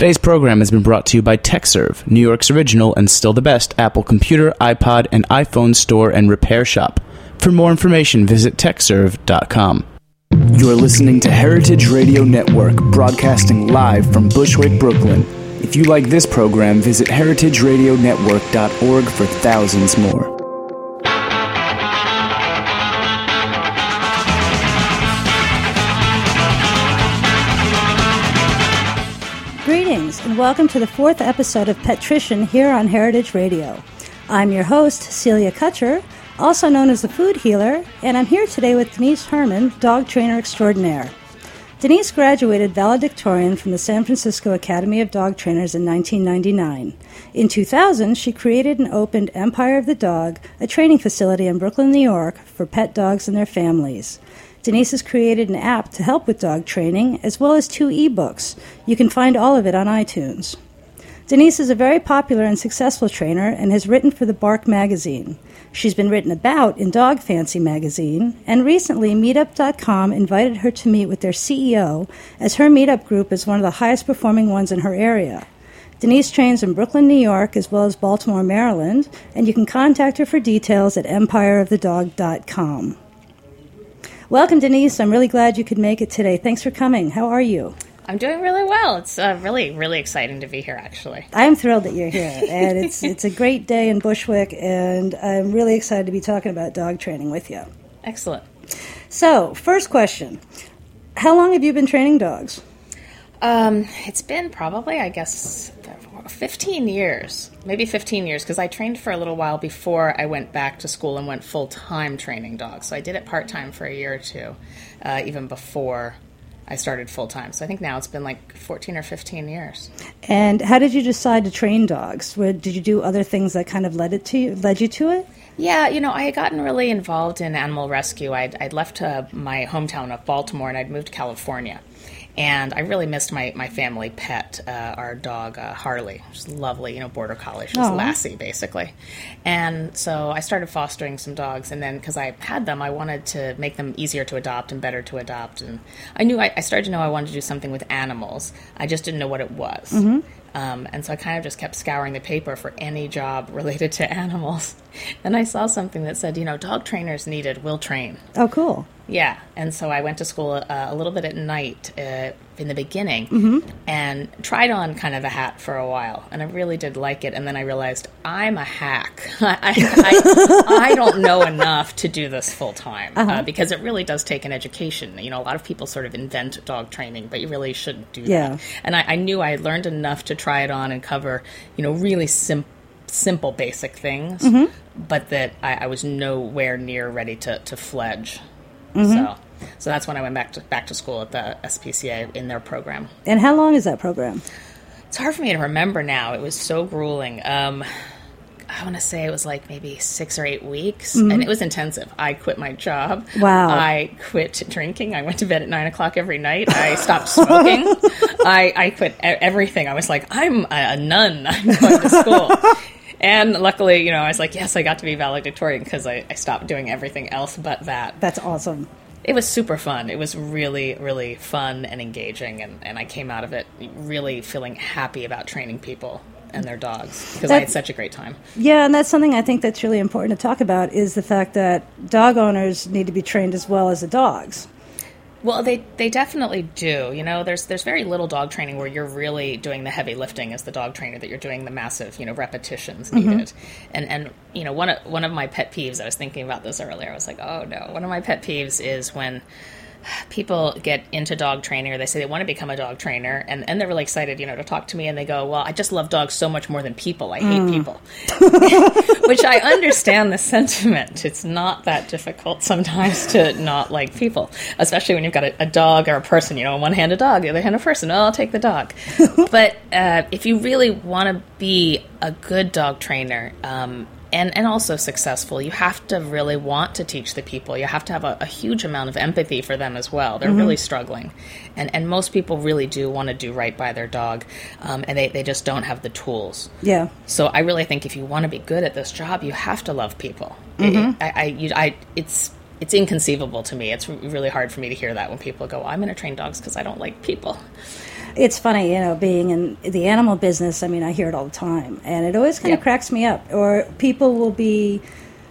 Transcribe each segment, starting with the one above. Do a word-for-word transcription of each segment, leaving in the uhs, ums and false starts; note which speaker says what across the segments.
Speaker 1: Today's program has been brought to you by TechServe, New York's original and still the best Apple computer, iPod, and iPhone store and repair shop. For more information, visit tech serve dot com. You're listening to Heritage Radio Network, broadcasting live from Bushwick, Brooklyn. If you like this program, visit heritage radio network dot org for thousands more.
Speaker 2: Greetings, and welcome to the fourth episode of Petrition here on Heritage Radio. I'm your host, Celia Kutcher, also known as the Food Healer, and I'm here today with Denise Herman, dog trainer extraordinaire. Denise graduated valedictorian from the San Francisco Academy of Dog Trainers in nineteen ninety-nine. In two thousand, she created and opened Empire of the Dog, a training facility in Brooklyn, New York, for pet dogs and their families. Denise has created an app to help with dog training, as well as two ebooks. You can find all of it on iTunes. Denise is a very popular and successful trainer and has written for the Bark magazine. She's been written about in Dog Fancy magazine, and recently Meetup dot com invited her to meet with their C E O, as her meetup group is one of the highest performing ones in her area. Denise trains in Brooklyn, New York, as well as Baltimore, Maryland, and you can contact her for details at empire of the dog dot com. Welcome, Denise. I'm really glad you could make it today. Thanks for coming. How are you?
Speaker 3: I'm doing really well. It's uh, really, really exciting to be here, actually.
Speaker 2: I'm thrilled that you're here, and it's it's a great day in Bushwick, and I'm really excited to be talking about dog training with you.
Speaker 3: Excellent.
Speaker 2: So, first question. How long have you been training dogs?
Speaker 3: Um, it's been probably, I guess, fifteen years, maybe fifteen years, because I trained for a little while before I went back to school and went full-time training dogs. So I did it part-time for a year or two, uh, even before I started full-time. So I think now it's been like fourteen or fifteen years. And
Speaker 2: how did you decide to train dogs? Where, did you do other things that kind of led it to you, led you to it?
Speaker 3: Yeah, you know, I had gotten really involved in animal rescue. I'd, I'd left uh, my hometown of Baltimore, and I'd moved to California. And I really missed my, my family pet, uh, our dog, uh, Harley. She's lovely, you know, border collie. She's
Speaker 2: Aww.
Speaker 3: Lassie, basically. And so I started fostering some dogs. And then because I had them, I wanted to make them easier to adopt and better to adopt. And I knew, I, I started to know I wanted to do something with animals. I just didn't know what it was.
Speaker 2: Mm-hmm.
Speaker 3: Um, and so I kind of just kept scouring the paper for any job related to animals. And I saw something that said, you know, dog trainers needed, will train.
Speaker 2: Oh, cool.
Speaker 3: Yeah, and so I went to school uh, a little bit at night uh, in the beginning
Speaker 2: mm-hmm.
Speaker 3: and tried on kind of a hat for a while, and I really did like it, and then I realized I'm a hack. I, I, I don't know enough to do this full-time
Speaker 2: uh-huh.
Speaker 3: uh, because it really does take an education. You know, a lot of people sort of invent dog training, but you really shouldn't do
Speaker 2: yeah.
Speaker 3: that. And I, I knew I had learned enough to try it on and cover, you know, really simple, simple basic things,
Speaker 2: mm-hmm.
Speaker 3: but that I, I was nowhere near ready to, to fledge.
Speaker 2: Mm-hmm.
Speaker 3: So, so that's when I went back to back to school at the S P C A in their program.
Speaker 2: And how long is that program?
Speaker 3: It's hard for me to remember now. It was so grueling. Um, I want to say it was like maybe six or eight weeks,
Speaker 2: mm-hmm.
Speaker 3: and it was intensive. I quit my job.
Speaker 2: Wow.
Speaker 3: I quit drinking. I went to bed at nine o'clock every night. I stopped smoking. I, I quit everything. I was like, I'm a nun. I'm going to school. And luckily, you know, I was like, yes, I got to be valedictorian because I, I stopped doing everything else but that.
Speaker 2: That's awesome.
Speaker 3: It was super fun. It was really, really fun and engaging, and, and I came out of it really feeling happy about training people and their dogs because I had such a great time.
Speaker 2: Yeah, and that's something I think that's really important to talk about is the fact that dog owners need to be trained as well as the dogs.
Speaker 3: Well, they they definitely do. You know, there's there's very little dog training where you're really doing the heavy lifting as the dog trainer, that you're doing the massive, you know, repetitions needed. Mm-hmm. And, and you know, one of, one of my pet peeves, I was thinking about this earlier, I was like, oh, no. One of my pet peeves is when people get into dog training, or they say they want to become a dog trainer, and, and they're really excited, you know, to talk to me, and they go, well, I just love dogs so much more than people. I hate
Speaker 2: mm.
Speaker 3: people. Which I understand the sentiment. It's not that difficult sometimes to not like people, especially when you've got a, a dog or a person, you know, on one hand a dog, the other hand a person. Oh, I'll take the dog. But uh, if you really want to be a good dog trainer, um, And, and also successful, you have to really want to teach the people. You have to have a, a huge amount of empathy for them as well. They're mm-hmm. really struggling. And and most people really do want to do right by their dog, um, and they, they just don't have the tools.
Speaker 2: Yeah.
Speaker 3: So I really think if you want to be good at this job, you have to love people.
Speaker 2: Mm-hmm.
Speaker 3: It, I, I, you, I, it's it's inconceivable to me. It's really hard for me to hear that when people go, well, I'm going to train dogs because I don't like people.
Speaker 2: It's funny, you know, being in the animal business, I mean, I hear it all the time, and it always kind of
Speaker 3: Yeah.
Speaker 2: cracks me up. Or people will be,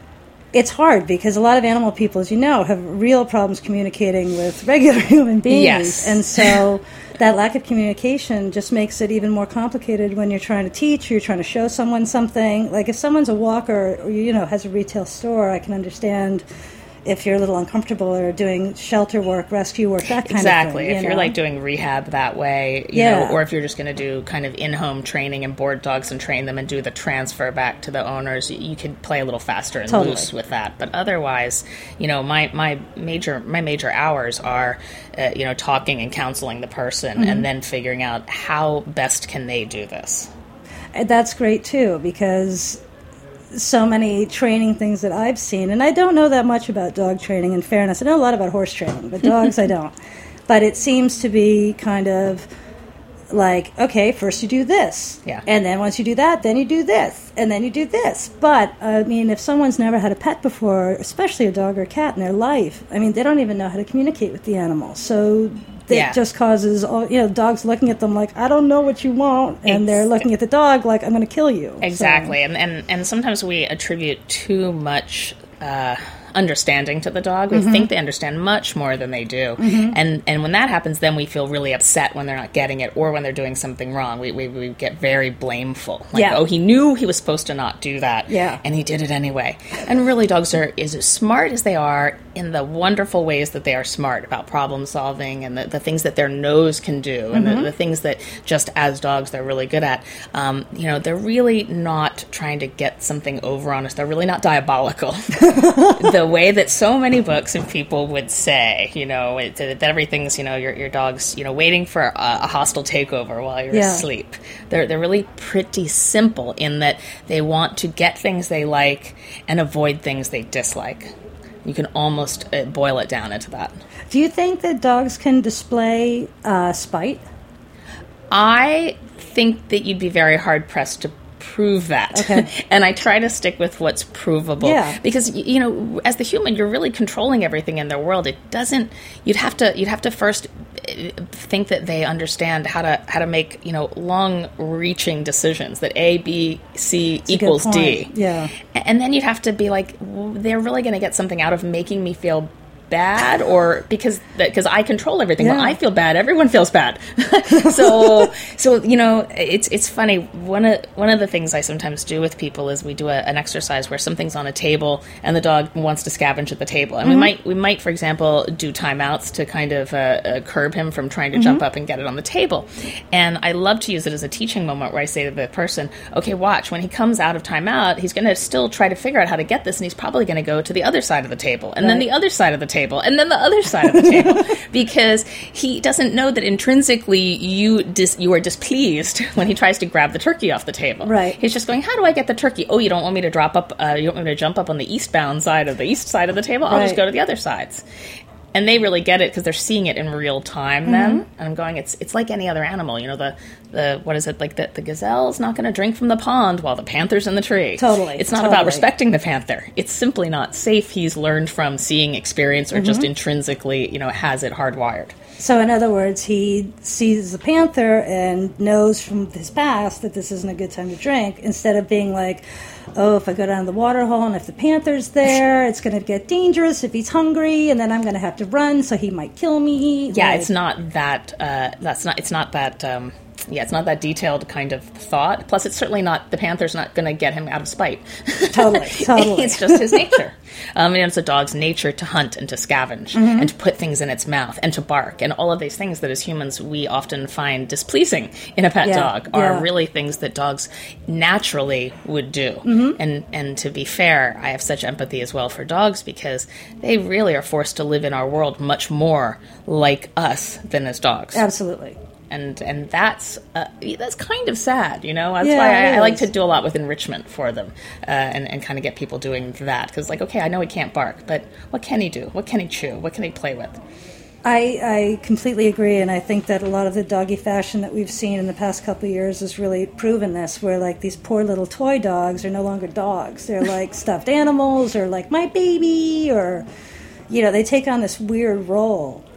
Speaker 2: it's hard because a lot of animal people, as you know, have real problems communicating with regular human beings.
Speaker 3: Yes.
Speaker 2: And so that lack of communication just makes it even more complicated when you're trying to teach, or you're trying to show someone something. Like if someone's a walker or, you know, has a retail store, I can understand if you're a little uncomfortable or doing shelter work, rescue work, that kind
Speaker 3: Exactly.
Speaker 2: of thing.
Speaker 3: If
Speaker 2: you
Speaker 3: you're
Speaker 2: know?
Speaker 3: like doing rehab that way, you
Speaker 2: Yeah.
Speaker 3: know, or if you're just going to do kind of in-home training and board dogs and train them and do the transfer back to the owners, you could play a little faster and
Speaker 2: Totally.
Speaker 3: loose with that. But otherwise, you know, my, my major my major hours are, uh, you know, talking and counseling the person
Speaker 2: Mm-hmm.
Speaker 3: and then figuring out how best can they do this.
Speaker 2: And that's great too, because so many training things that I've seen, and I don't know that much about dog training, in fairness. I know a lot about horse training, but dogs I don't. But it seems to be kind of like, okay, first you do this.
Speaker 3: Yeah.
Speaker 2: And then once you do that, then you do this. And then you do this. But, I mean, if someone's never had a pet before, especially a dog or a cat in their life, I mean, they don't even know how to communicate with the animal. So it
Speaker 3: Yeah.
Speaker 2: just causes, all you know, dogs looking at them like, I don't know what you want. And they're
Speaker 3: Ex-
Speaker 2: looking at the dog like, I'm going to kill you. So-
Speaker 3: Exactly, and, and and sometimes we attribute too much uh, understanding to the dog. We
Speaker 2: Mm-hmm.
Speaker 3: think they understand much more than they do, and and when that happens, then we feel really upset when they're not getting it or when they're doing something wrong. We we, we get very blameful. Like,
Speaker 2: Yeah.
Speaker 3: oh, he knew he was supposed to not do that,
Speaker 2: Yeah.
Speaker 3: and he did it anyway. And really, dogs are is as smart as they are in the wonderful ways that they are smart about problem solving and the, the things that their nose can do and
Speaker 2: Mm-hmm.
Speaker 3: the, the things that just as dogs they're really good at. Um, you know, they're really not trying to get something over on us. They're really not diabolical. The way that so many books and people would say, you know, it, that everything's, you know, your your dog's, you know, waiting for a, a hostile takeover while you're
Speaker 2: Yeah.
Speaker 3: asleep. They're they're really pretty simple in that they want to get things they like and avoid things they dislike. You can almost uh, boil it down into that.
Speaker 2: Do you think that dogs can display uh, spite?
Speaker 3: I think that you'd be very hard pressed to prove that.
Speaker 2: Okay.
Speaker 3: And I try to stick with what's provable.
Speaker 2: Yeah.
Speaker 3: Because y- you know, as the human, you're really controlling everything in their world. It doesn't you'd have to you'd have to first uh, think that they understand how to how to make, you know, long reaching decisions, that A, B, C
Speaker 2: a good
Speaker 3: equals D.
Speaker 2: point. Yeah.
Speaker 3: A- And then you'd have to be like, well, they're really going to get something out of making me feel bad, or because because I control everything.
Speaker 2: Yeah.
Speaker 3: When I feel bad, everyone feels bad. so so you know, it's it's funny. One of one of the things I sometimes do with people is we do a, an exercise where something's on a table and the dog wants to scavenge at the table, and
Speaker 2: Mm-hmm.
Speaker 3: we might we might, for example, do timeouts to kind of uh, uh, curb him from trying to
Speaker 2: Mm-hmm.
Speaker 3: jump up and get it on the table. And I love to use it as a teaching moment where I say to the person, okay, watch, when he comes out of timeout, he's going to still try to figure out how to get this, and he's probably going to go to the other side of the table, and then
Speaker 2: Right.
Speaker 3: the other side of the table, and then the other side of the table, because he doesn't know that intrinsically you dis- you are displeased when he tries to grab the turkey off the table.
Speaker 2: Right.
Speaker 3: He's just going, how do I get the turkey? Oh, you don't want me to drop up, uh, you don't want me to jump up on the eastbound side of the east side of the table? I'll just
Speaker 2: Right.
Speaker 3: go to the other sides. And they really get it because they're seeing it in real time
Speaker 2: Mm-hmm.
Speaker 3: then. And I'm going, it's it's like any other animal. You know, the, the what is it, like the, the gazelle's not going to drink from the pond while the panther's in the tree.
Speaker 2: Totally,
Speaker 3: It's not
Speaker 2: totally.
Speaker 3: about respecting the panther. It's simply not safe. He's learned from seeing experience or
Speaker 2: Mm-hmm.
Speaker 3: just intrinsically, you know, has it hardwired.
Speaker 2: So, in other words, he sees the panther and knows from his past that this isn't a good time to drink, instead of being like, oh, if I go down the water hole and if the panther's there, it's going to get dangerous if he's hungry, and then I'm going to have to run, so he might kill me.
Speaker 3: Yeah,
Speaker 2: Like,
Speaker 3: it's not that. Uh, that's not. It's not that. Um, yeah, it's not that detailed kind of thought. Plus, it's certainly not. The panther's not going to get him out of spite.
Speaker 2: Totally, totally.
Speaker 3: It's just his nature. Um, and it's a dog's nature to hunt and to scavenge
Speaker 2: Mm-hmm.
Speaker 3: and to put things in its mouth and to bark, and all of these things that as humans we often find displeasing in a pet
Speaker 2: Yeah,
Speaker 3: dog are
Speaker 2: yeah.
Speaker 3: really things that dogs naturally would do.
Speaker 2: Mm-hmm.
Speaker 3: And and to be fair, I have such empathy as well for dogs because they really are forced to live in our world much more like us than as dogs.
Speaker 2: Absolutely.
Speaker 3: And and that's uh, that's kind of sad, you know. That's
Speaker 2: Yeah,
Speaker 3: why
Speaker 2: it
Speaker 3: I, I like
Speaker 2: is.
Speaker 3: to do a lot with enrichment for them, uh, and and kind of get people doing that because, like, okay, I know he can't bark, but what can he do? What can he chew? What can he play with?
Speaker 2: I, I completely agree, and I think that a lot of the doggy fashion that we've seen in the past couple of years has really proven this, where like these poor little toy dogs are no longer dogs. They're like stuffed animals, or like my baby, or, you know, they take on this weird role.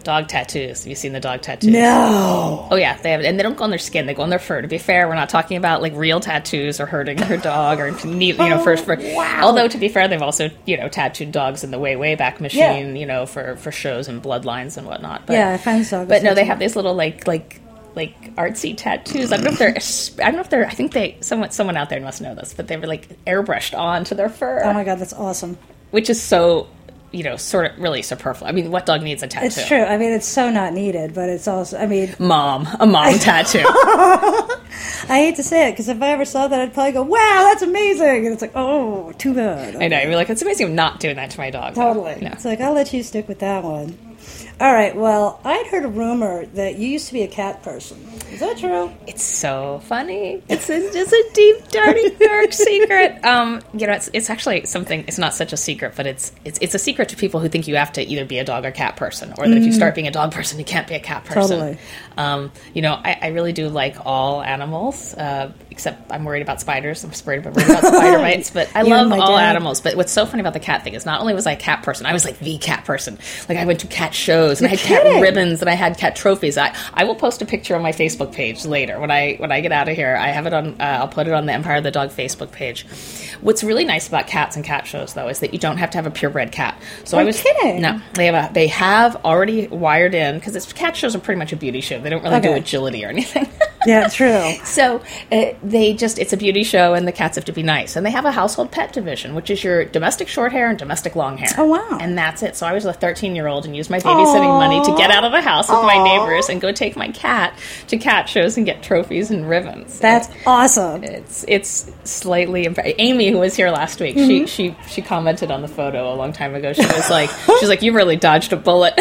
Speaker 3: dog tattoos. Have you seen the dog tattoos?
Speaker 2: No.
Speaker 3: Oh yeah, they have, and they don't go on their skin; they go on their fur. To be fair, we're not talking about like real tattoos or hurting your dog or you know for, for
Speaker 2: wow.
Speaker 3: Although to be fair, they've also you know tattooed dogs in the way way back machine,
Speaker 2: Yeah.
Speaker 3: you know for, for shows and bloodlines and whatnot. But,
Speaker 2: Yeah, I find so.
Speaker 3: but no, they have these little like like like artsy tattoos. I don't know if they're I don't know if they're I think they someone someone out there must know this, but they were like airbrushed onto their fur.
Speaker 2: Oh my god, that's awesome.
Speaker 3: Which is so. You know, sort of really superfluous. I mean, what dog needs a tattoo?
Speaker 2: It's true. I mean, it's so not needed, but it's also, I mean...
Speaker 3: Mom. A mom tattoo.
Speaker 2: I hate to say it, because if I ever saw that, I'd probably go, wow, that's amazing! And it's like, oh, too bad.
Speaker 3: I know. You're like, it's amazing I'm not doing that to my dog.
Speaker 2: Totally.
Speaker 3: No.
Speaker 2: It's like, I'll let you stick with that one. All right, well, I'd heard a rumor that you used to be a cat person. Is that true?
Speaker 3: It's so funny. It's a, it's a deep, dirty, dark secret. Um, you know, it's it's actually something. It's not such a secret, but it's it's it's a secret to people who think you have to either be a dog or cat person, or that mm. if you start being a dog person, you can't be a cat person.
Speaker 2: Totally.
Speaker 3: Um, you know, I, I really do like all animals, uh, except I'm worried about spiders. I'm worried about, worried about spider bites, but I
Speaker 2: You
Speaker 3: love
Speaker 2: and my
Speaker 3: all
Speaker 2: dad.
Speaker 3: animals. But what's so funny about the cat thing is not only was I a cat person, I was like the cat person. Like I went to cat shows and
Speaker 2: You're
Speaker 3: I had
Speaker 2: kidding.
Speaker 3: cat ribbons and I had cat trophies. I, I will post a picture on my Facebook page later when I when I get out of here. I have it on. Uh, I'll put it on the Empire of the Dog Facebook page. What's really nice about cats and cat shows though is that you don't have to have a purebred cat. So
Speaker 2: I'm
Speaker 3: I was
Speaker 2: kidding.
Speaker 3: no. They have a, they have already wired in because it's cat shows are pretty much a beauty show. They don't really do
Speaker 2: Okay.
Speaker 3: agility or anything.
Speaker 2: Yeah, true.
Speaker 3: So uh, they just, it's a beauty show and the cats have to be nice. And they have a household pet division, which is your domestic short hair and domestic long hair.
Speaker 2: Oh, wow.
Speaker 3: And that's it. So I was a thirteen-year-old and used my babysitting
Speaker 2: Aww.
Speaker 3: money to get out of the house with my
Speaker 2: Aww.
Speaker 3: neighbors and go take my cat to cat shows and get trophies and ribbons.
Speaker 2: That's awesome.
Speaker 3: It's it's slightly imp- Amy, who was here last week,
Speaker 2: Mm-hmm.
Speaker 3: she she she commented on the photo a long time ago. She was like, she's like, you really dodged a bullet.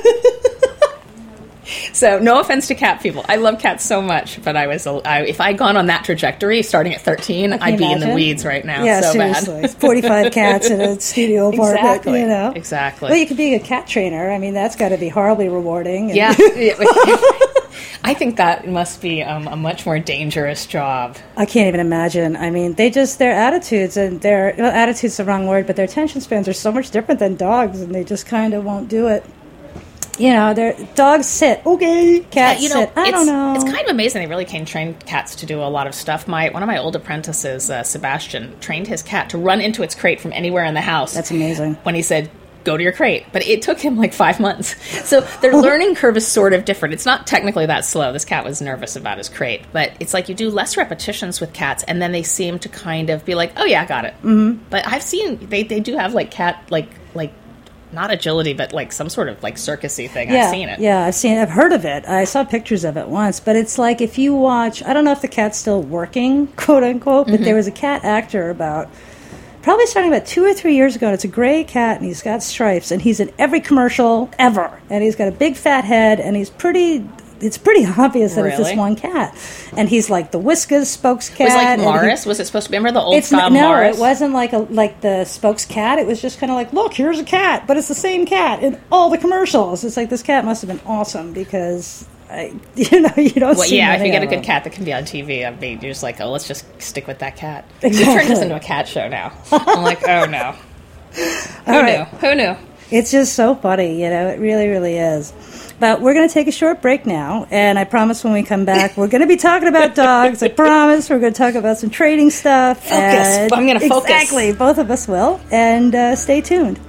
Speaker 3: So, no offense to cat people. I love cats so much, but I was, a, I, if I'd gone on that trajectory starting at thirteen,
Speaker 2: Can
Speaker 3: I'd
Speaker 2: you
Speaker 3: be in
Speaker 2: imagine?
Speaker 3: the weeds right now.
Speaker 2: Yeah,
Speaker 3: so
Speaker 2: seriously.
Speaker 3: bad.
Speaker 2: forty-five cats in a studio apartment,
Speaker 3: Exactly.
Speaker 2: you know?
Speaker 3: Exactly.
Speaker 2: Well, you could be a cat trainer. I mean, that's got to be horribly rewarding. And-
Speaker 3: Yeah. I think that must be um, a much more dangerous job.
Speaker 2: I can't even imagine. I mean, they just, their attitudes and their, well, attitude's the wrong word, but their attention spans are so much different than dogs, and they just kind of won't do it. You know, their dogs sit. Okay, cats
Speaker 3: Yeah, you know,
Speaker 2: sit. I
Speaker 3: it's,
Speaker 2: don't know.
Speaker 3: It's kind of amazing. They really can train cats to do a lot of stuff. My one of my old apprentices, uh, Sebastian, trained his cat to run into its crate from anywhere in the house.
Speaker 2: That's amazing.
Speaker 3: When he said, go to your crate. But it took him like five months. So their learning curve is sort of different. It's not technically that slow. This cat was nervous about his crate. But it's like you do less repetitions with cats, and then they seem to kind of be like, oh, yeah, I got it. Mm-hmm. But I've seen, they, they do have like cat, like, like, not agility, but like some sort of like circusy thing.
Speaker 2: Yeah,
Speaker 3: I've seen it.
Speaker 2: Yeah, I've seen it. I've heard of it. I saw pictures of it once. But it's like if you watch, I don't know if the cat's still working, quote unquote, but
Speaker 3: Mm-hmm.
Speaker 2: there was a cat actor about, probably starting about two or three years ago, and it's a gray cat, and he's got stripes, and he's in every commercial ever. And he's got a big fat head, and he's pretty... It's pretty obvious that it's this
Speaker 3: Really?
Speaker 2: one cat, and he's like the Whiskas spokes cat.
Speaker 3: Was it like
Speaker 2: and he-
Speaker 3: Morris? Was it supposed to be? Remember the old
Speaker 2: It's
Speaker 3: style
Speaker 2: n- no,
Speaker 3: Morris?
Speaker 2: it wasn't like a like the spokes cat. It was just kind of like, look, here's a cat, but it's the same cat in all the commercials. It's like this cat must have been awesome because I, you know, you don't
Speaker 3: Well,
Speaker 2: see.
Speaker 3: yeah, if
Speaker 2: many
Speaker 3: you get a
Speaker 2: of
Speaker 3: good
Speaker 2: them.
Speaker 3: cat that can be on T V, I mean, you're just like, oh, let's just stick with that cat.
Speaker 2: Exactly.
Speaker 3: We turned this into a cat show now. I'm like, oh no. Who
Speaker 2: All
Speaker 3: knew?
Speaker 2: right.
Speaker 3: Who knew?
Speaker 2: It's just so funny, you know. It really, really is. But we're going to take a short break now, and I promise when we come back, we're going to be talking about dogs. I promise. We're going to talk about some trading stuff.
Speaker 3: Focus.
Speaker 2: and-
Speaker 3: I'm gonna focus.
Speaker 2: Exactly. Both of us will. And uh, stay tuned.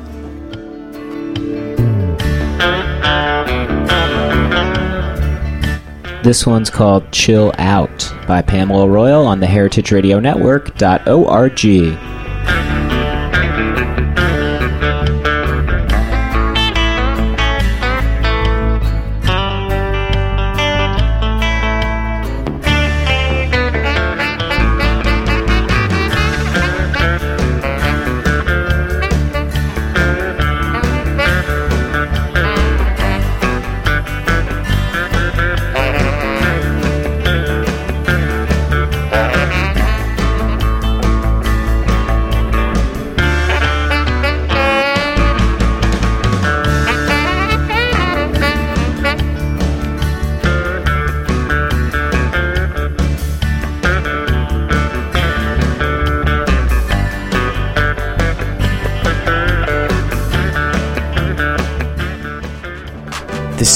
Speaker 4: This one's called Chill Out by Pamela Royal on the heritage radio network dot org.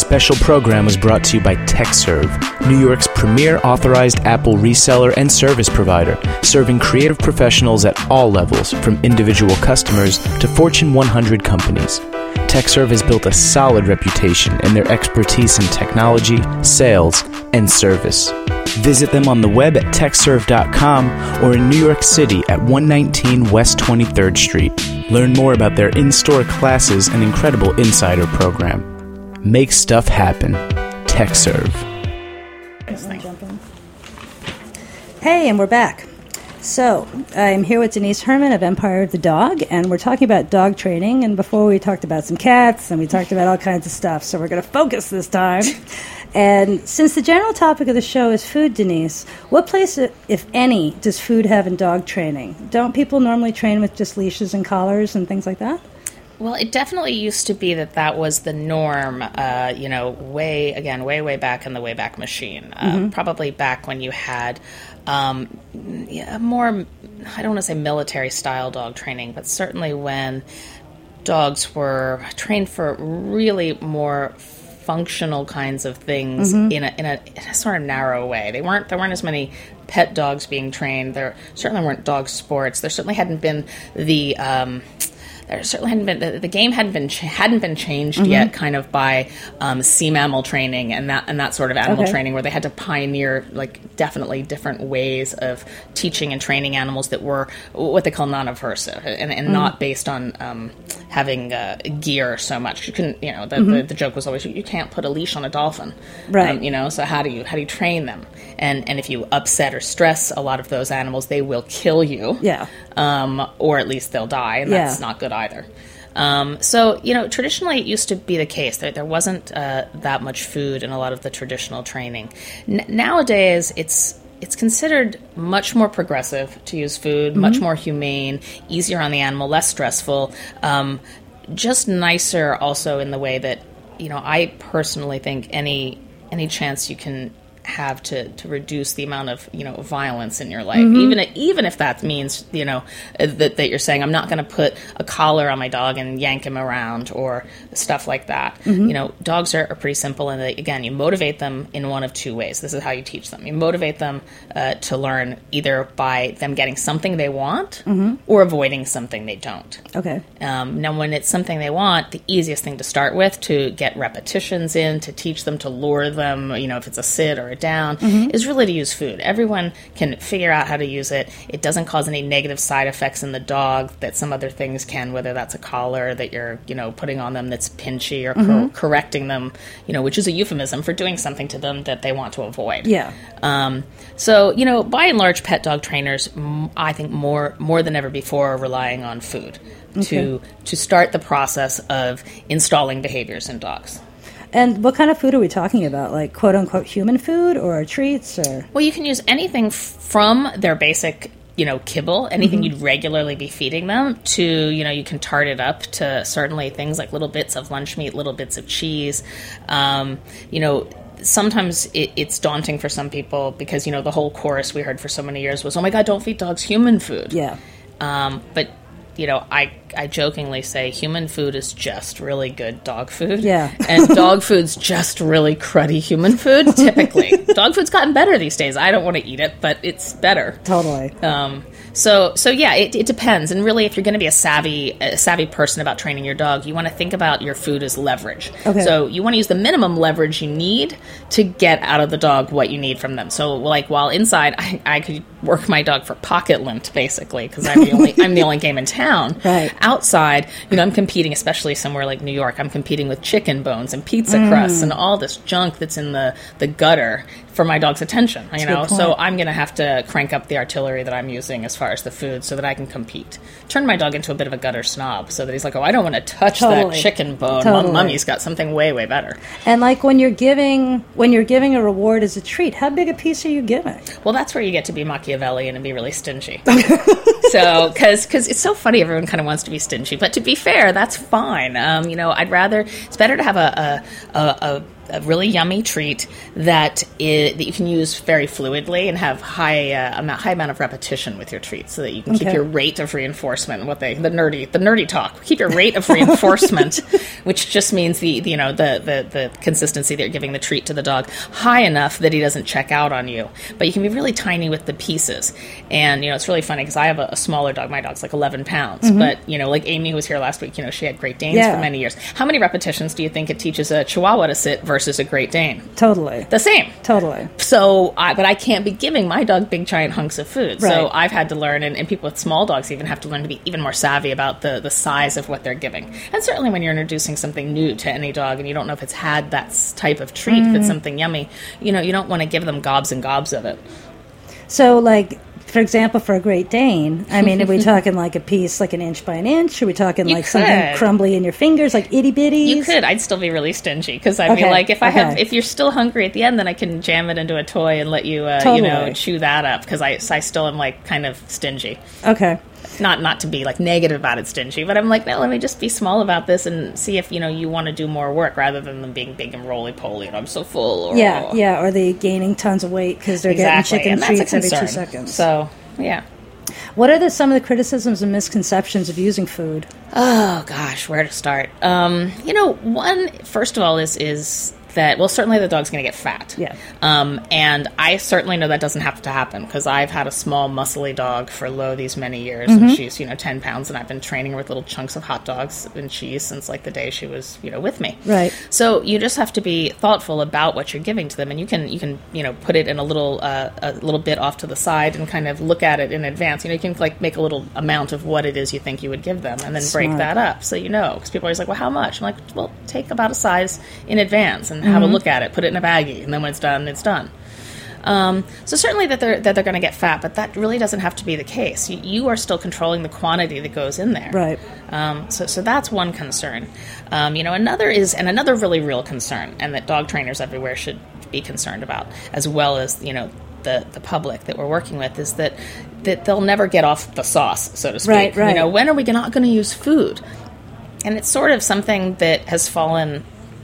Speaker 1: special program was brought to you by TechServe, New York's premier authorized Apple reseller and service provider, serving creative professionals at all levels, from individual customers to Fortune one hundred companies. TechServe has built a solid reputation in their expertise in technology, sales, and service. Visit them on the web at tech serve dot com or in New York City at one nineteen West twenty-third Street. Learn more about their in-store classes and incredible insider program. Make stuff happen. TechServe.
Speaker 2: Hey, and we're back. So, I'm here with Denise Herman of Empire of the Dog, and we're talking about dog training. And before we talked about some cats, and we talked about all kinds of stuff, so we're going to focus this time. And since the general topic of the show is food, Denise, what place, if any, does food have in dog training? Don't people normally train with just leashes and collars and things like that?
Speaker 3: Well, it definitely used to be that that was the norm, uh, you know, way, again, way, way back in the Wayback Machine. Uh, mm-hmm. Probably back when you had um, yeah, more, I don't want to say military-style dog training, but certainly when dogs were trained for really more functional kinds of things mm-hmm. in, a, in, a, in a sort of narrow way. They weren't There weren't as many pet dogs being trained. There certainly weren't dog sports. There certainly hadn't been the... Um, There certainly hadn't been the, the game hadn't been hadn't been changed mm-hmm. yet, kind of by um, sea mammal training and that and that sort of animal
Speaker 2: okay.
Speaker 3: training, where they had to pioneer like definitely different ways of teaching and training animals that were what they call non-aversive and, and mm-hmm. not based on um, having uh, gear so much. You couldn't, you know, the, mm-hmm. the, the joke was always you can't put a leash on a dolphin,
Speaker 2: right?
Speaker 3: Um, you know, so how do you how do you train them? And and if you upset or stress a lot of those animals, they will kill you,
Speaker 2: yeah,
Speaker 3: um, or at least they'll die, and that's yeah. not good either. Um, so, you know, traditionally it used to be the case that there wasn't uh, that much food in a lot of the traditional training. N- nowadays, it's it's considered much more progressive to use food, mm-hmm. much more humane, easier on the animal, less stressful, um, just nicer also in the way that, you know, I personally think any any chance you can have to, to reduce the amount of, you know, violence in your life. Mm-hmm. Even even if that means, you know, that, that you're saying, I'm not going to put a collar on my dog and yank him around or stuff like that. Mm-hmm. You know, dogs are, are pretty simple. And they, again, you motivate them in one of two ways. This is how you teach them. You motivate them uh, to learn either by them getting something they want mm-hmm. or avoiding something they don't.
Speaker 2: Okay.
Speaker 3: Um, now, when it's something they want, the easiest thing to start with to get repetitions in, to teach them, to lure them, you know, if it's a sit or a down, mm-hmm. is really to use food. Everyone can figure out how to use it. It doesn't cause any negative side effects in the dog that some other things can, whether that's a collar that you're, you know, putting on them that's pinchy or mm-hmm. cor- correcting them, you know, which is a euphemism for doing something to them that they want to avoid.
Speaker 2: Yeah.
Speaker 3: Um, so, you know, by and large, pet dog trainers, I think more more than ever before, are relying on food okay. to to start the process of installing behaviors in dogs.
Speaker 2: And what kind of food are we talking about? Like, quote-unquote, human food or treats? Or
Speaker 3: Well, you can use anything from their basic, you know, kibble, anything mm-hmm. you'd regularly be feeding them, to, you know, you can tart it up to certainly things like little bits of lunch meat, little bits of cheese. Um, you know, sometimes it, it's daunting for some people because, you know, the whole chorus we heard for so many years was, oh, my God, don't feed dogs human food.
Speaker 2: Yeah.
Speaker 3: Um, but... You know, I, I jokingly say human food is just really good dog food.
Speaker 2: Yeah.
Speaker 3: And dog food's just really cruddy human food, typically. Dog food's gotten better these days. I don't want to eat it, but it's better.
Speaker 2: Totally.
Speaker 3: Um, so, so yeah, it, it depends. And really, if you're going to be a savvy a savvy person about training your dog, you want to think about your food as leverage.
Speaker 2: Okay.
Speaker 3: So you want to use the minimum leverage you need to get out of the dog what you need from them. So, like, while inside, I, I could work my dog for pocket lint, basically, because I'm the only I'm the only game in town.
Speaker 2: Right.
Speaker 3: Outside, you know, I'm competing, especially somewhere like New York, I'm competing with chicken bones and pizza mm. crusts and all this junk that's in the, the gutter for my dog's attention, you know. So I'm going to have to crank up the artillery that I'm using as far as the food so that I can compete. Turn my dog into a bit of a gutter snob so that he's like, oh, I don't want to touch
Speaker 2: totally.
Speaker 3: that chicken bone.
Speaker 2: Totally.
Speaker 3: Mummy's got something way, way better.
Speaker 2: And like when you're giving when you're giving a reward as a treat, how big a piece are you giving?
Speaker 3: Well, that's where you get to be Machiavellian and be really stingy. So, because because it's so funny, everyone kind of wants to be stingy. But to be fair, that's fine. Um, you know, I'd rather, it's better to have a a, a, a a really yummy treat that is, that you can use very fluidly and have high uh, amount, high amount of repetition with your treats, so that you can
Speaker 2: Okay.
Speaker 3: keep your rate of reinforcement. What they the nerdy the nerdy talk. Keep your rate of reinforcement, which just means the, the you know the, the the consistency that you're giving the treat to the dog high enough that he doesn't check out on you. But you can be really tiny with the pieces, and you know it's really funny because I have a, a smaller dog. My dog's like eleven pounds, but you know like Amy, who was here last week, you know she had Great Danes
Speaker 2: Yeah.
Speaker 3: for many years. How many repetitions do you think it teaches a Chihuahua to sit versus a Great Dane?
Speaker 2: Totally.
Speaker 3: The same.
Speaker 2: Totally.
Speaker 3: So, I, but I can't be giving my dog big giant hunks of food. So
Speaker 2: Right.
Speaker 3: I've had to learn, and, and people with small dogs even have to learn to be even more savvy about the, the size of what they're giving. And certainly when you're introducing something new to any dog and you don't know if it's had that s- type of treat, if it's something yummy, you know, you don't want to give them gobs and gobs of it.
Speaker 2: So, like, for example, for a Great Dane, I mean, are we talking like a piece, like an inch by an inch? Are we talking
Speaker 3: You
Speaker 2: like something
Speaker 3: could.
Speaker 2: crumbly in your fingers, like itty bitties?
Speaker 3: You could. I'd still be really stingy because I'd
Speaker 2: Okay,
Speaker 3: be like, if I have,
Speaker 2: okay.
Speaker 3: if you're still hungry at the end, then I can jam it into a toy and let you, uh, you know,
Speaker 2: Totally.
Speaker 3: chew that up because I, I still am like kind of stingy.
Speaker 2: Okay.
Speaker 3: Not not to be like negative about it, stingy, but I'm like, no, let me just be small about this and see if you know you want to do more work rather than them being big and roly poly and I'm so full. Or,
Speaker 2: Yeah, yeah, or they gaining tons of weight because they're
Speaker 3: exactly,
Speaker 2: getting
Speaker 3: and
Speaker 2: chicken
Speaker 3: that's a
Speaker 2: treats every two
Speaker 3: concern.
Speaker 2: seconds.
Speaker 3: So yeah.
Speaker 2: What are the, some of the criticisms and misconceptions of using food?
Speaker 3: Oh gosh, where to start? Um, you know, one first of all is is that well, certainly the dog's going to get fat.
Speaker 2: Yeah.
Speaker 3: Um, and I certainly know that doesn't have to happen because I've had a small, muscly dog for lo these many years,
Speaker 2: Mm-hmm.
Speaker 3: and she's you know ten pounds, and I've been training her with little chunks of hot dogs and cheese since like the day she was you know with me.
Speaker 2: Right.
Speaker 3: So you just have to be thoughtful about what you're giving to them, and you can you can you know put it in a little uh, a little bit off to the side and kind of look at it in advance. You know, you can like make a little amount of what it is you think you would give them, and then break
Speaker 2: Smart.
Speaker 3: that up so you know. Because people are always like, well, how much? I'm like, well, take about a size in advance and have a look at it, put it in a baggie, and then when it's done, it's done. Um, so certainly that they're that they're going to get fat, but that really doesn't have to be the case. You, you are still controlling the quantity that goes in there.
Speaker 2: Right.
Speaker 3: Um, so, so that's one concern. Um, you know, another is, and another really real concern, and that dog trainers everywhere should be concerned about, as well as you know the the public that we're working with, is that that they'll never get off the sauce, so to speak.
Speaker 2: Right, right.
Speaker 3: You know, when are we not going to use food? And it's sort of something that has fallen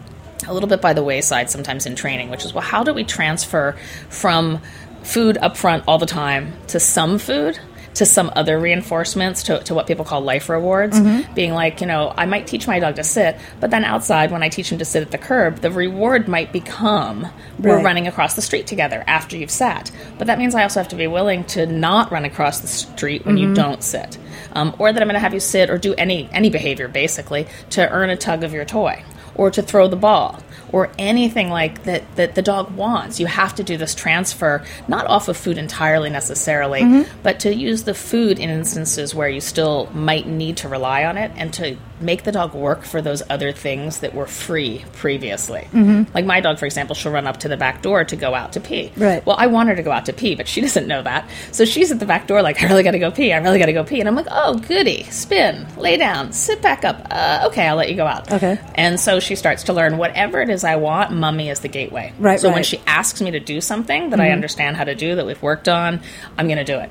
Speaker 3: a little bit by the wayside sometimes in training, which is, well, how do we transfer from food up front all the time to some food to some other reinforcements, to, to what people call life rewards,
Speaker 2: Mm-hmm.
Speaker 3: being like, you know, I might teach my dog to sit, but then outside when I teach him to sit at the curb, the reward might become we're
Speaker 2: Right.
Speaker 3: running across the street together after you've sat. But that means I also have to be willing to not run across the street when
Speaker 2: Mm-hmm.
Speaker 3: you don't sit. Um, or that I'm going to have you sit or do any any behavior, basically, to earn a tug of your toy, or to throw the ball, or anything like that that the dog wants. You have to do this transfer, not off of food entirely necessarily,
Speaker 2: Mm-hmm.
Speaker 3: but to use the food in instances where you still might need to rely on it, and to make the dog work for those other things that were free previously.
Speaker 2: Mm-hmm.
Speaker 3: Like my dog, for example, she'll run up to the back door to go out to pee.
Speaker 2: Right.
Speaker 3: Well, I want her to go out to pee, but she doesn't know that. So she's at the back door like, I really got to go pee. I really got to go pee. And I'm like, oh, goody. Spin. Lay down. Sit back up. Uh, okay, I'll let you go out.
Speaker 2: Okay.
Speaker 3: And so she starts to learn whatever it is I want, Mummy is the gateway.
Speaker 2: Right,
Speaker 3: So when
Speaker 2: right.
Speaker 3: she asks me to do something that I understand how to do, that we've worked on, I'm going to do it.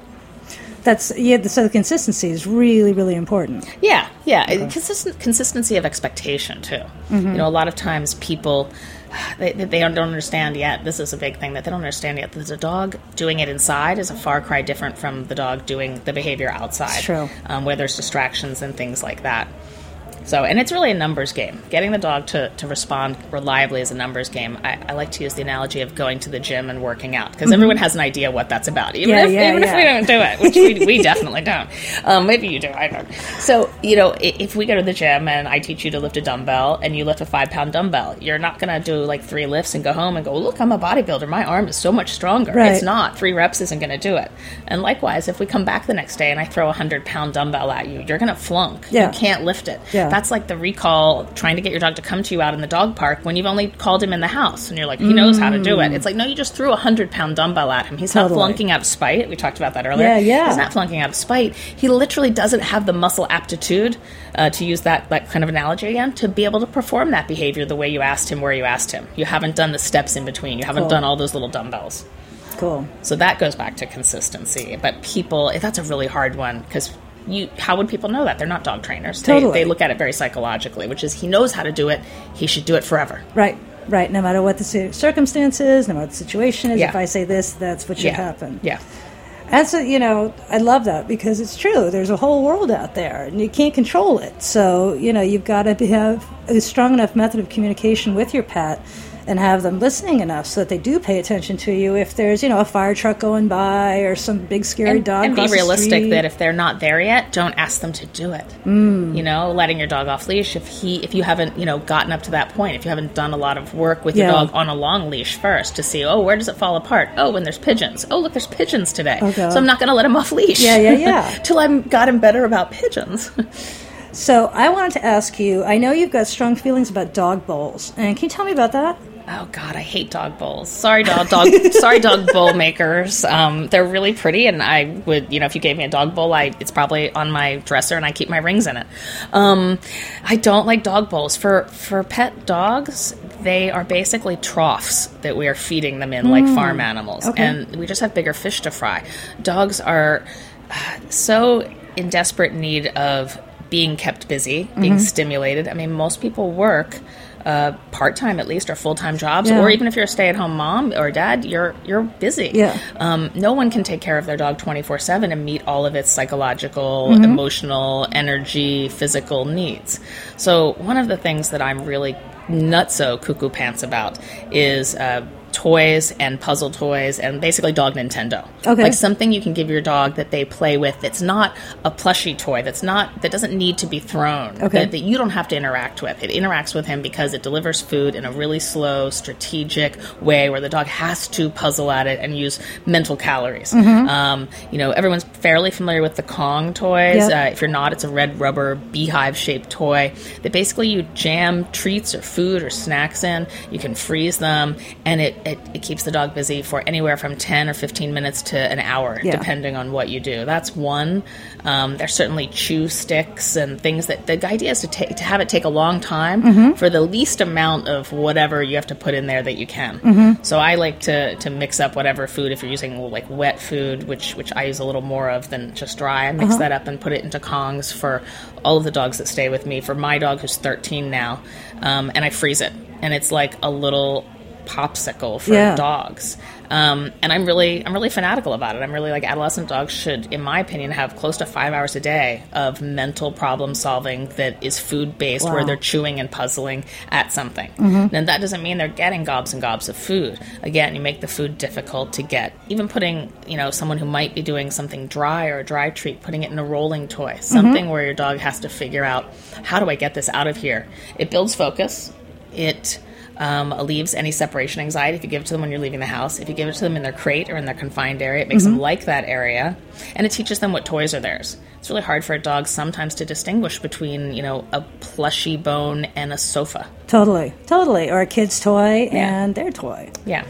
Speaker 2: That's yeah. So the consistency is really, really important.
Speaker 3: Yeah, yeah. Consistent consistency of expectation too. You know, a lot of times people they they don't understand yet. This is a big thing that they don't understand yet. That the dog doing it inside is a far cry different from the dog doing the behavior outside.
Speaker 2: It's true.
Speaker 3: Um, where there's distractions and things like that. So, and it's really a numbers game. Getting the dog to, to respond reliably is a numbers game. I, I like to use the analogy of going to the gym and working out, because everyone has an idea what that's about, even,
Speaker 2: Yeah,
Speaker 3: if,
Speaker 2: yeah,
Speaker 3: even
Speaker 2: yeah.
Speaker 3: if we don't do it, which we, we definitely don't. Um, maybe you do, I don't. So, you know, i- if we go to the gym and I teach you to lift a dumbbell and you lift a five-pound dumbbell, you're not going to do like three lifts and go home and go, look, I'm a bodybuilder. My arm is so much stronger.
Speaker 2: Right.
Speaker 3: It's not. Three reps isn't going to do it. And likewise, if we come back the next day and I throw a hundred-pound dumbbell at you, you're going to flunk.
Speaker 2: Yeah.
Speaker 3: You can't lift it.
Speaker 2: Yeah.
Speaker 3: That's like the recall trying to get your dog to come to you out in the dog park when you've only called him in the house and you're like, he knows how to do it. It's like, no, you just threw a hundred pound dumbbell at him. He's
Speaker 2: Totally.
Speaker 3: not flunking out of spite. We talked about that earlier.
Speaker 2: Yeah, yeah.
Speaker 3: He's not flunking out of spite. He literally doesn't have the muscle aptitude, uh, to use that, that kind of analogy again, to be able to perform that behavior the way you asked him, where you asked him. You haven't done the steps in between. You haven't
Speaker 2: Cool.
Speaker 3: done all those little dumbbells.
Speaker 2: cool.
Speaker 3: So that goes back to consistency. But people, that's a really hard one because you, how would people know that? They're not dog trainers.
Speaker 2: Totally.
Speaker 3: They, they look at it very psychologically, which is he knows how to do it. He should do it forever.
Speaker 2: Right, right. No matter what the circumstance is, no matter what the situation is,
Speaker 3: Yeah.
Speaker 2: if I say this, that's what should
Speaker 3: Yeah.
Speaker 2: happen.
Speaker 3: Yeah.
Speaker 2: And so, you know, I love that because it's true. There's a whole world out there, and you can't control it. So, you know, you've got to have a strong enough method of communication with your pet and have them listening enough so that they do pay attention to you if there's, you know, a fire truck going by or some big scary
Speaker 3: and,
Speaker 2: dog
Speaker 3: and be
Speaker 2: across the
Speaker 3: realistic
Speaker 2: street.
Speaker 3: that if they're not there yet, don't ask them to do it.
Speaker 2: Mm.
Speaker 3: You know, letting your dog off leash if he if you haven't, you know, gotten up to that point, if you haven't done a lot of work with your
Speaker 2: Yeah.
Speaker 3: dog on a long leash first to see, oh, where does it fall apart? Oh, when there's pigeons. Oh, look, there's pigeons today.
Speaker 2: Okay.
Speaker 3: So I'm not going to let him off leash.
Speaker 2: Yeah, yeah, yeah.
Speaker 3: Till I got him better about pigeons.
Speaker 2: So I wanted to ask you, I know you've got strong feelings about dog bowls, and can you tell me about that?
Speaker 3: Oh God, I hate dog bowls. Sorry, dog, dog. Sorry, dog bowl makers. Um, they're really pretty, and I would, you know, if you gave me a dog bowl, I it's probably on my dresser, and I keep my rings in it. Um, I don't like dog bowls for for pet dogs. They are basically troughs that we are feeding them in, mm. like farm animals,
Speaker 2: okay.
Speaker 3: and we just have bigger fish to fry. Dogs are uh, so in desperate need of being kept busy, being mm-hmm. stimulated. I mean, most people work. Uh, part-time at least or full-time jobs
Speaker 2: yeah.
Speaker 3: or even if you're a stay-at-home mom or dad, you're you're busy.
Speaker 2: Yeah.
Speaker 3: Um, no one can take care of their dog twenty-four seven and meet all of its psychological,
Speaker 2: mm-hmm.
Speaker 3: emotional, energy, physical needs. So one of the things that I'm really nutso cuckoo pants about is uh, toys and puzzle toys and basically dog Nintendo.
Speaker 2: Okay.
Speaker 3: Like something you can give your dog that they play with that's not a plushie toy, that's not that doesn't need to be thrown,
Speaker 2: okay.
Speaker 3: that, that you don't have to interact with. It interacts with him because it delivers food in a really slow, strategic way where the dog has to puzzle at it and use mental calories.
Speaker 2: Mm-hmm.
Speaker 3: Um, you know, everyone's fairly familiar with the Kong toys.
Speaker 2: Yep.
Speaker 3: Uh, if you're not, it's a red rubber beehive-shaped toy that basically you jam treats or food or snacks in. You can freeze them, and it It, it keeps the dog busy for anywhere from ten or fifteen minutes to an hour,
Speaker 2: yeah.
Speaker 3: depending on what you do. That's one. Um, there's certainly chew sticks and things that the idea is to, take, to have it take a long time
Speaker 2: mm-hmm.
Speaker 3: for the least amount of whatever you have to put in there that you can.
Speaker 2: Mm-hmm.
Speaker 3: So I like to, to mix up whatever food. If you're using like wet food, which which I use a little more of than just dry, I mix
Speaker 2: uh-huh.
Speaker 3: that up and put it into Kongs for all of the dogs that stay with me. For my dog who's thirteen now, um, and I freeze it, and it's like a little popsicle for
Speaker 2: yeah.
Speaker 3: dogs. Um, and I'm really, I'm really fanatical about it. I'm really like adolescent dogs should, in my opinion, have close to five hours a day of mental problem solving that is food based,
Speaker 2: wow.
Speaker 3: where they're chewing and puzzling at something.
Speaker 2: Mm-hmm.
Speaker 3: And that doesn't mean they're getting gobs and gobs of food. Again, you make the food difficult to get. Even putting, you know, someone who might be doing something dry or a dry treat, putting it in a rolling toy, something mm-hmm. where your dog has to figure out, how do I get this out of here? It builds focus. It Um, alleviates any separation anxiety if you give it to them when you're leaving the house. If you give it to them in their crate or in their confined area, it makes mm-hmm. them like that area. And it teaches them what toys are theirs. It's really hard for a dog sometimes to distinguish between, you know, a plushy bone and a sofa.
Speaker 2: Totally, totally. Or a kid's toy
Speaker 3: Yeah.
Speaker 2: and their toy.
Speaker 3: Yeah.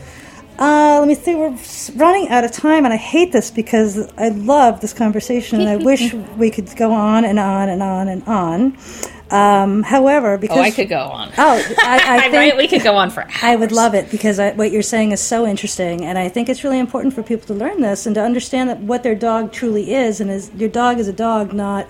Speaker 2: Uh, let me see, we're running out of time, and I hate this because I love this conversation, and I wish we could go on and on and on and on. Um, however, because...
Speaker 3: Oh, I could go on.
Speaker 2: Oh, I, I think...
Speaker 3: Right? We could go on for hours.
Speaker 2: I would love it, because I, what you're saying is so interesting, and I think it's really important for people to learn this and to understand that what their dog truly is, and is your dog is a dog, not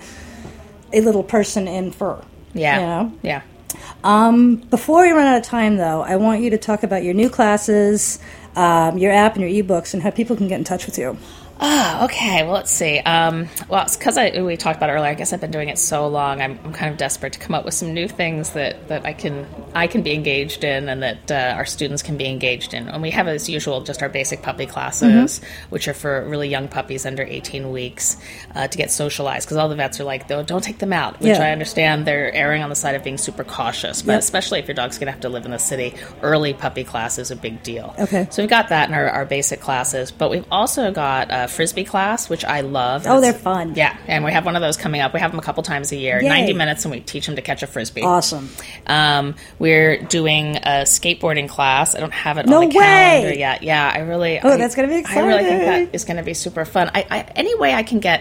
Speaker 2: a little person in fur.
Speaker 3: Yeah.
Speaker 2: You know?
Speaker 3: Yeah.
Speaker 2: Um, before we run out of time, though, I want you to talk about your new classes, um, your app, and your ebooks, and how people can get in touch with you.
Speaker 3: Oh, okay. Well, let's see. Um, well, it's because we talked about it earlier. I guess I've been doing it so long. I'm, I'm kind of desperate to come up with some new things that, that I can I can be engaged in, and that uh, our students can be engaged in. And we have, as usual, just our basic puppy classes, mm-hmm. which are for really young puppies under eighteen weeks uh, to get socialized. Because all the vets are like, "Don't don't take them out," which
Speaker 2: yeah.
Speaker 3: I understand. They're erring on the side of being super cautious, but yep. especially if your dog's going to have to live in the city, early puppy class is a big deal.
Speaker 2: Okay.
Speaker 3: So we've got that in our, our basic classes, but we've also got a Frisbee class, which I love.
Speaker 2: Oh, they're fun.
Speaker 3: Yeah, and we have one of those coming up. We have them a couple times a year,
Speaker 2: Yay.
Speaker 3: ninety minutes, and we teach them to catch a Frisbee.
Speaker 2: Awesome.
Speaker 3: Um, we're doing a skateboarding class. I don't have it
Speaker 2: no
Speaker 3: on the
Speaker 2: way.
Speaker 3: calendar yet. Yeah, I really...
Speaker 2: Oh,
Speaker 3: I,
Speaker 2: that's going to be exciting.
Speaker 3: I really think that is going to be super fun. I, I, any way I can get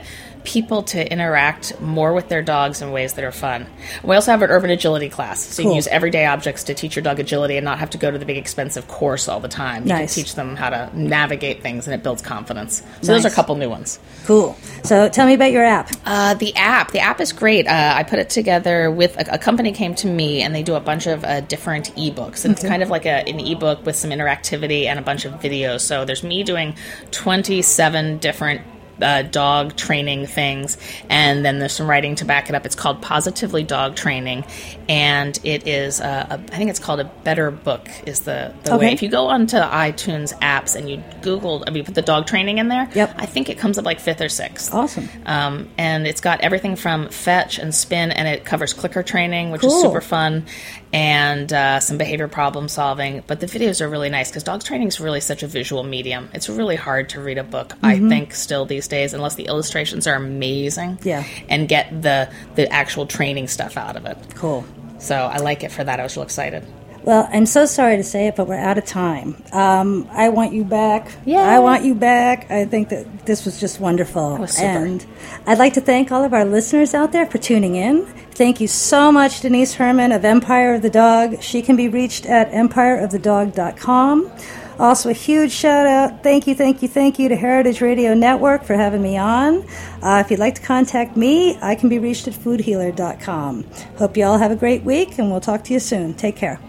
Speaker 3: people to interact more with their dogs in ways that are fun. We also have an urban agility class, so you
Speaker 2: Cool.
Speaker 3: can use everyday objects to teach your dog agility and not have to go to the big expensive course all the time. You
Speaker 2: Nice.
Speaker 3: can teach them how to navigate things, and it builds confidence. So
Speaker 2: Nice.
Speaker 3: those are a couple new ones.
Speaker 2: Cool. So tell me about your app.
Speaker 3: Uh, the app, the app is great. Uh, I put it together with a, a company came to me, and they do a bunch of uh, different ebooks, and it's kind of like a, an ebook with some interactivity and a bunch of videos. So there's me doing twenty-seven different Uh, dog training things, and then there's some writing to back it up. It's called Positively Dog Training, and it is uh, a, I think it's called A Better Book is the, the
Speaker 2: Okay.
Speaker 3: way. If you go onto iTunes apps and you Google, I mean, put the dog training in there,
Speaker 2: Yep.
Speaker 3: I think it comes up like fifth or sixth.
Speaker 2: Awesome.
Speaker 3: Um, and it's got everything from fetch and spin, and it covers clicker training, which
Speaker 2: Cool.
Speaker 3: is super fun, and uh, some behavior problem solving. But the videos are really nice because dog training is really such a visual medium. It's really hard to read a book, I think, still these days, unless the illustrations are amazing.
Speaker 2: Yeah.
Speaker 3: And get the the actual training stuff out of it.
Speaker 2: Cool.
Speaker 3: So I like it for that. I was real excited.
Speaker 2: Well, I'm so sorry to say it, but we're out of time. Um, I want you back.
Speaker 3: Yay.
Speaker 2: I want you back. I think that this was just wonderful.
Speaker 3: It was super.
Speaker 2: And I'd like to thank all of our listeners out there for tuning in. Thank you so much, Denise Herman of Empire of the Dog. She can be reached at empire of the dog dot com. Also, a huge shout out, thank you, thank you, thank you to Heritage Radio Network for having me on. Uh, if you'd like to contact me, I can be reached at food healer dot com. Hope you all have a great week, and we'll talk to you soon. Take care.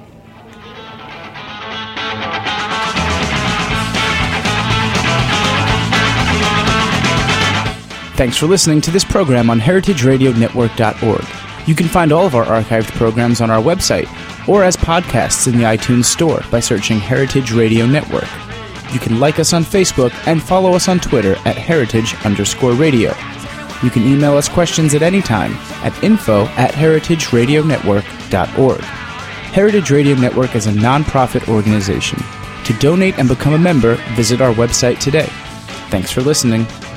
Speaker 1: Thanks for listening to this program on heritage radio network dot org. You can find all of our archived programs on our website or as podcasts in the iTunes Store by searching Heritage Radio Network. You can like us on Facebook and follow us on Twitter at heritage underscore radio. You can email us questions at any time at info at heritage radio network dot org. Heritage Radio Network is a non-profit organization. To donate and become a member, visit our website today. Thanks for listening.